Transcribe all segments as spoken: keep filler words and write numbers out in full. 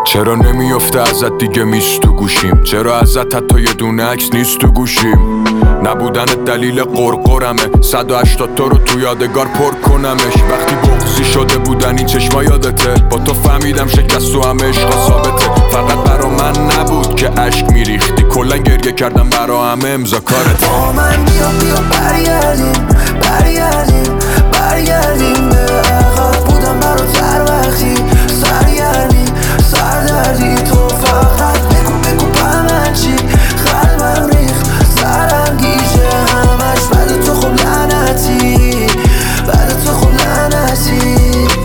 چرا نمیافته ازت دیگه میست تو گوشیم؟ چرا ازت حتی یه دونه عکس نیست تو گوشیم؟ نبودنت دلیل قرقرمه، صد و هشتاد تا رو تو یادگار پر کنمش. وقتی بغضی شده بودن این چشما یادته، با تو فهمیدم شکست و همه عشقا ثابته. فقط برا من نبود که عشق میریختی، کلن گریه کردم برا همه امضا کارت. با من بیا بیا برگردیم برگردیم برگردیم به عقب. بودم برات هر وقتی سرگردی سردردی. تو فقط بگو بگو به چی قلبم ریخت سرم گیشه همش بعد تو. خب لعنتی بعد تو، خب لعنتی.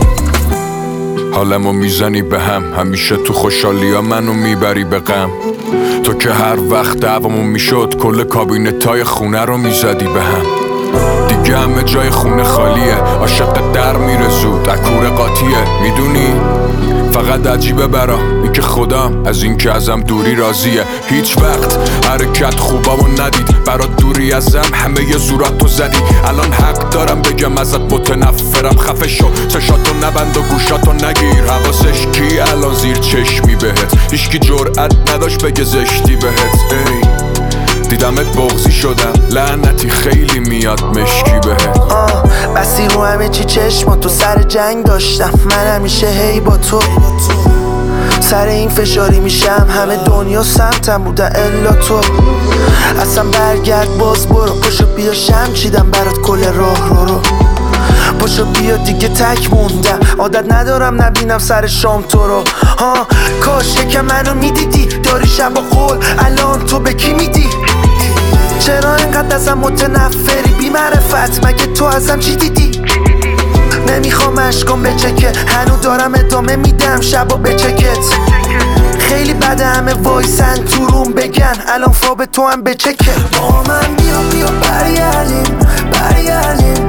حالمو میزنی به هم، همیشه تو خوشحالی ها منو میبری به غم. تو که هر وقت دعوامون میشد کل کابینتای خونه رو میزدی به هم. دیگه همه جای خونه خالیه، عاشق در میره زود اکور قاطیه. میدونی فقط عجیبه برا این که خودم از این که ازم دوری راضیه. هیچ وقت حرکت خوبامو ندید، برا دوری ازم همه ی زورات تو زدی. الان حق دارم بگم ازت متنفرم، خفه شو چشاتو نبند و گوشاتو نگیر. حواسش کی الان زیر چشمی بهت؟ هیچکی جرأت نداشت بگه زشتی بهت. ای دیدمت بغضی شدم، لعنتی خیلی میاد مشکی بهت. آه بسی رو همه چی چشم تو سر جنگ داشتم. من همیشه هی با تو سر این فشاری میشم، همه دنیا سمتم بودن الا تو. اصلا برگرد باز برو، پشو بیا شم چیدم برات کل راه رو رو. پشو بیا دیگه تک موندم، عادت ندارم نبینم سر شام تو رو. ها کاش یکم منو میدیدی، داری شب و قول الان تو به کی میدی؟ چرا اینقدر ازم متنفری بی معرفت؟ مگه تو ازم چی دیدی؟ نمیخوام اشکام بچکه، هنو دارم ادامه میدم شبا بچکت. خیلی بده همه وایسن تو روم بگن الان فاب تو هم بچکه. با من بیا بیا برگردیم برگردیم